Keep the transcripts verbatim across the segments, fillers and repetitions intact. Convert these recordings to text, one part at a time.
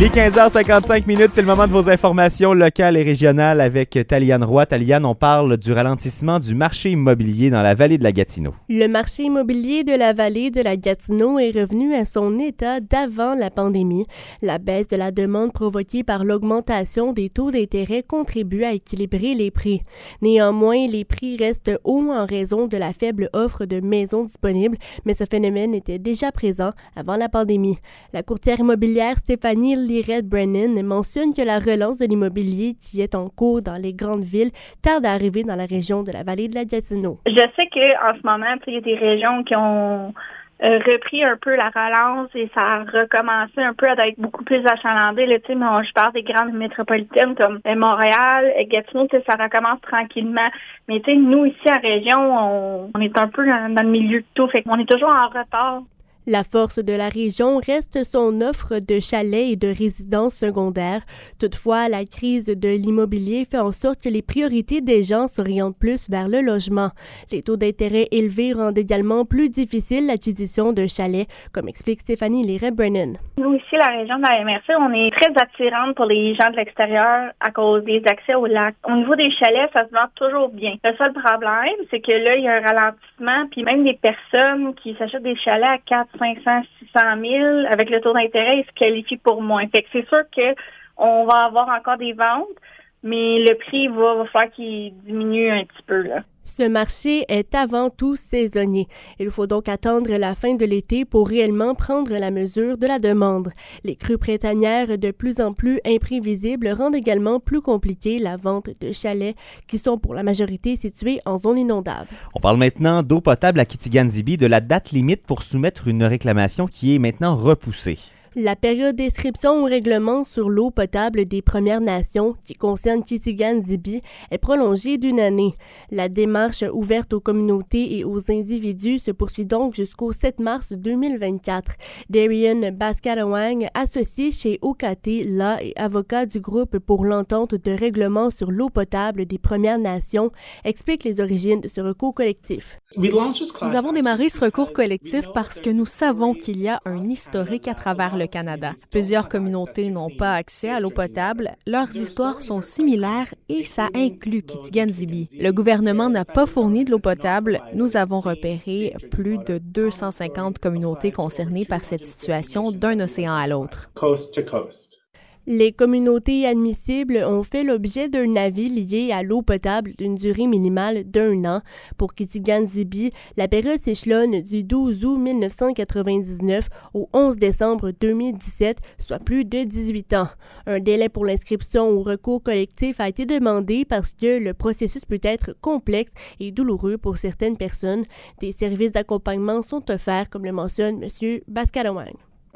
Il est quinze heures cinquante-cinq minutes, c'est le moment de vos informations locales et régionales avec Taliane Roy. Taliane, on parle du ralentissement du marché immobilier dans la vallée de la Gatineau. Le marché immobilier de la vallée de la Gatineau est revenu à son état d'avant la pandémie. La baisse de la demande provoquée par l'augmentation des taux d'intérêt contribue à équilibrer les prix. Néanmoins, les prix restent hauts en raison de la faible offre de maisons disponibles, mais ce phénomène était déjà présent avant la pandémie. La courtière immobilière Stéphanie Lirette-Brennan mentionne que la relance de l'immobilier qui est en cours dans les grandes villes tarde à arriver dans la région de la vallée de la Gatineau. Je sais qu'en ce moment, il y a des régions qui ont euh, repris un peu la relance et ça a recommencé un peu à être beaucoup plus achalandé. Là, mais je parle des grandes métropolitaines comme Montréal, Gatineau, ça recommence tranquillement. Mais nous, ici à la région, on, on est un peu dans, dans le milieu de tout. Fait qu'on est toujours en retard. La force de la région reste son offre de chalets et de résidences secondaires. Toutefois, la crise de l'immobilier fait en sorte que les priorités des gens s'orientent plus vers le logement. Les taux d'intérêt élevés rendent également plus difficile l'acquisition d'un chalet, comme explique Stéphanie Lirette-Brennan. Nous, ici, la région de la M R C, on est très attirante pour les gens de l'extérieur à cause des accès au lac. Au niveau des chalets, ça se vend toujours bien. Le seul problème, c'est que là, il y a un ralentissement, puis même des personnes qui s'achètent des chalets à quatre cinq cents, six cent mille, avec le taux d'intérêt, ils se qualifient pour moins. Fait que c'est sûr qu'on va avoir encore des ventes, mais le prix va, va falloir qu'il diminue un petit peu, là. Ce marché est avant tout saisonnier. Il faut donc attendre la fin de l'été pour réellement prendre la mesure de la demande. Les crues printanières de plus en plus imprévisibles rendent également plus compliquée la vente de chalets qui sont pour la majorité situés en zone inondable. On parle maintenant d'eau potable à Kitigan-Zibi, de la date limite pour soumettre une réclamation qui est maintenant repoussée. La période d'inscription au règlement sur l'eau potable des Premières Nations, qui concerne Kitigan-Zibi, est prolongée d'une année. La démarche ouverte aux communautés et aux individus se poursuit donc jusqu'au sept mars deux mille vingt-quatre. Darian Baskatawang, associé chez O K T, là et avocat du groupe pour l'entente de règlement sur l'eau potable des Premières Nations, explique les origines de ce recours collectif. Nous avons démarré ce recours collectif parce que nous savons qu'il y a un historique à travers le Canada. Plusieurs communautés n'ont pas accès à l'eau potable, leurs histoires sont similaires et ça inclut Kitigan-Zibi. Le gouvernement n'a pas fourni de l'eau potable. Nous avons repéré plus de deux cent cinquante communautés concernées par cette situation d'un océan à l'autre. Coast to coast. Les communautés admissibles ont fait l'objet d'un avis lié à l'eau potable d'une durée minimale d'un an. Pour Kitigan-Zibi, la période s'échelonne du douze août mille neuf cent quatre-vingt-dix-neuf au onze décembre deux mille dix-sept, soit plus de dix-huit ans. Un délai pour l'inscription au recours collectif a été demandé parce que le processus peut être complexe et douloureux pour certaines personnes. Des services d'accompagnement sont offerts, comme le mentionne M. Baskatawang.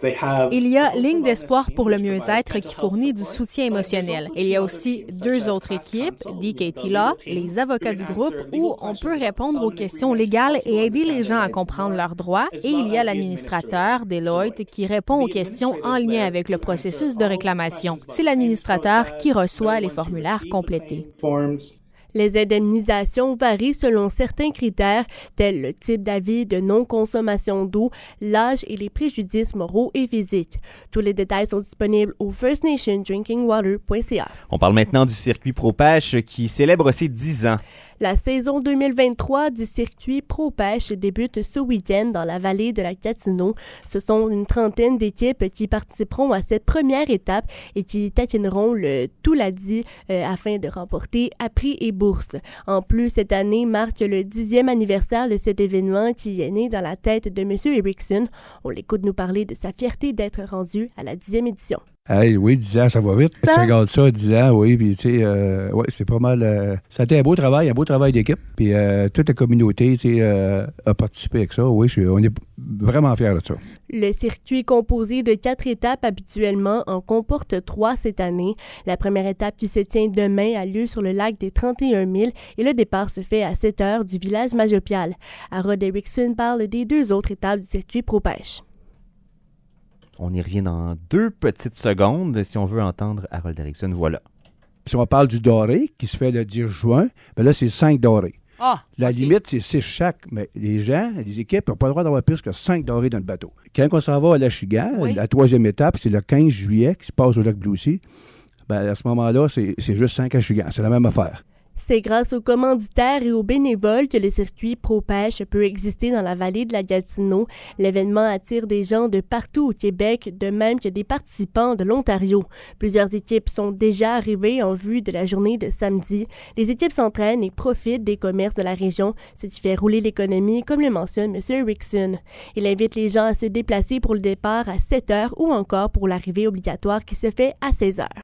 Il y a Ligne d'espoir pour le mieux-être qui fournit du soutien émotionnel. Il y a aussi deux autres équipes, D K T Law, les avocats du groupe, où on peut répondre aux questions légales et aider les gens à comprendre leurs droits. Et il y a l'administrateur, Deloitte, qui répond aux questions en lien avec le processus de réclamation. C'est l'administrateur qui reçoit les formulaires complétés. Les indemnisations varient selon certains critères, tels le type d'avis de non-consommation d'eau, l'âge et les préjudices moraux et physiques. Tous les détails sont disponibles au first nation drinking water point c a. On parle maintenant du circuit ProPêche qui célèbre ses dix ans. La saison deux mille vingt-trois du circuit ProPêche débute ce week-end dans la vallée de la Gatineau. Ce sont une trentaine d'équipes qui participeront à cette première étape et qui taquineront le Touladi euh, afin de remporter à prix et bourse. En plus, cette année marque le dixième anniversaire de cet événement qui est né dans la tête de M. Erickson. On l'écoute nous parler de sa fierté d'être rendu à la dixième édition. Hey, oui, dix ans, ça va vite. Tu regardes ça, dix ans, oui, puis tu sais, euh, ouais, c'est pas mal. Euh, ça a été un beau travail, un beau travail d'équipe, puis euh, toute la communauté, tu sais, euh, a participé avec ça. Oui, je suis, on est vraiment fiers de ça. Le circuit composé de quatre étapes habituellement en comporte trois cette année. La première étape qui se tient demain a lieu sur le lac des trente et un milles et le départ se fait à sept heures du village Majopial. Harold Erickson parle des deux autres étapes du circuit ProPêche. On y revient dans deux petites secondes si on veut entendre Harold Erickson. Voilà. Si on parle du doré qui se fait le dix juin, bien là, c'est cinq dorés. Ah, La OK. limite, c'est six chaque, mais les gens, les équipes n'ont pas le droit d'avoir plus que cinq dorés dans le bateau. Quand on s'en va à l'Achigan, Oui. la troisième étape, c'est le quinze juillet qui se passe au lac Blue Sea. Ben, à ce moment-là, c'est, c'est juste cinq Achigans. C'est la même affaire. C'est grâce aux commanditaires et aux bénévoles que le circuit Pro-Pêche peut exister dans la vallée de la Gatineau. L'événement attire des gens de partout au Québec, de même que des participants de l'Ontario. Plusieurs équipes sont déjà arrivées en vue de la journée de samedi. Les équipes s'entraînent et profitent des commerces de la région, ce qui fait rouler l'économie, comme le mentionne M. Rickson. Il invite les gens à se déplacer pour le départ à sept heures ou encore pour l'arrivée obligatoire qui se fait à seize heures.